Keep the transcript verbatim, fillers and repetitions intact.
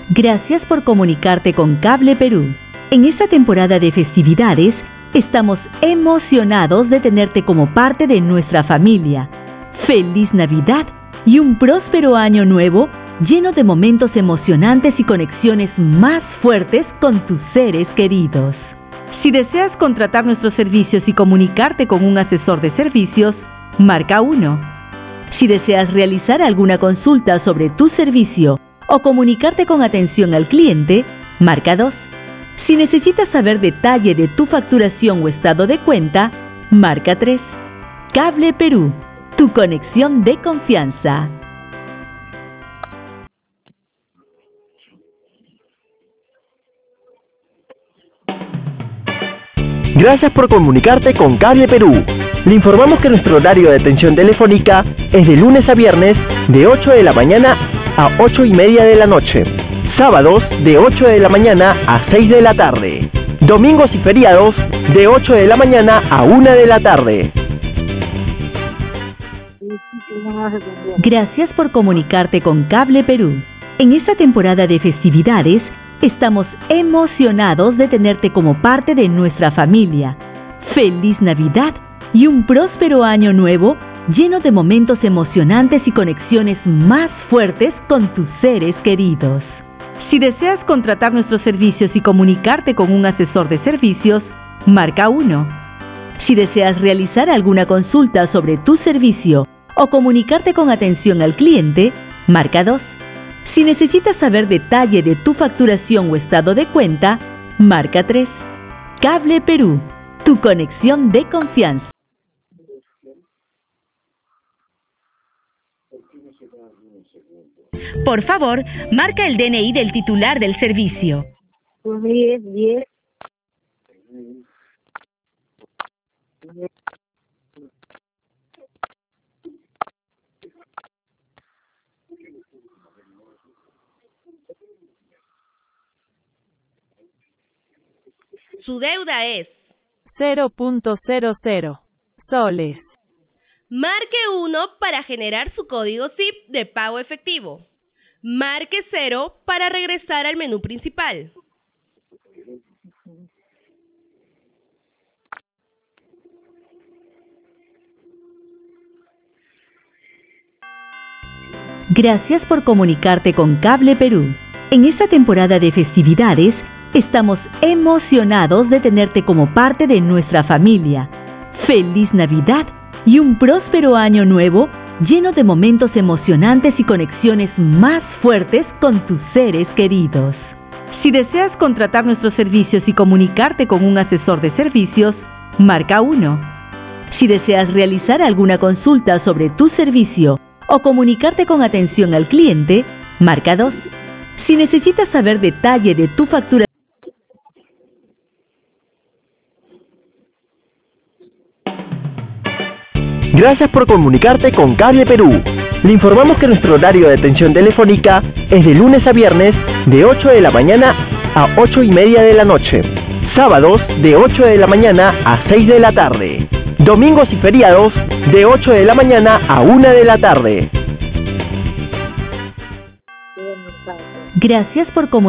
Gracias por comunicarte con Cable Perú. En esta temporada de festividades, estamos emocionados de tenerte como parte de nuestra familia. ¡Feliz Navidad y un próspero año nuevo lleno de momentos emocionantes y conexiones más fuertes con tus seres queridos! Si deseas contratar nuestros servicios y comunicarte con un asesor de servicios, marca uno. Si deseas realizar alguna consulta sobre tu servicio o comunicarte con atención al cliente, marca dos. Si necesitas saber detalle de tu facturación o estado de cuenta, marca tres. Cable Perú, tu conexión de confianza. Gracias por comunicarte con Cable Perú. Le informamos que nuestro horario de atención telefónica es de lunes a viernes de ocho de la mañana a ocho y media de la noche. Sábados de ocho de la mañana a seis de la tarde. Domingos y feriados de ocho de la mañana a una de la tarde. Gracias por comunicarte con Cable Perú. En esta temporada de festividades, estamos emocionados de tenerte como parte de nuestra familia. ¡Feliz Navidad y un próspero año nuevo lleno de momentos emocionantes y conexiones más fuertes con tus seres queridos! Si deseas contratar nuestros servicios y comunicarte con un asesor de servicios, marca uno. Si deseas realizar alguna consulta sobre tu servicio o comunicarte con atención al cliente, marca dos. Si necesitas saber detalle de tu facturación o estado de cuenta, marca tres. Cable Perú, tu conexión de confianza. Por favor, marca el D N I del titular del servicio. diez, diez. Su deuda es cero punto cero cero soles. Marque uno para generar su código S I P de pago efectivo. Marque cero para regresar al menú principal. Gracias por comunicarte con Cable Perú. En esta temporada de festividades, estamos emocionados de tenerte como parte de nuestra familia. ¡Feliz Navidad y un próspero año nuevo lleno de momentos emocionantes y conexiones más fuertes con tus seres queridos! Si deseas contratar nuestros servicios y comunicarte con un asesor de servicios, marca uno. Si deseas realizar alguna consulta sobre tu servicio o comunicarte con atención al cliente, marca dos. Si necesitas saber detalle de tu factura. Gracias por comunicarte con Cable Perú. Le informamos que nuestro horario de atención telefónica es de lunes a viernes de ocho de la mañana a ocho y media de la noche. Sábados de ocho de la mañana a seis de la tarde. Domingos y feriados de ocho de la mañana a una de la tarde. Gracias por comunicarse.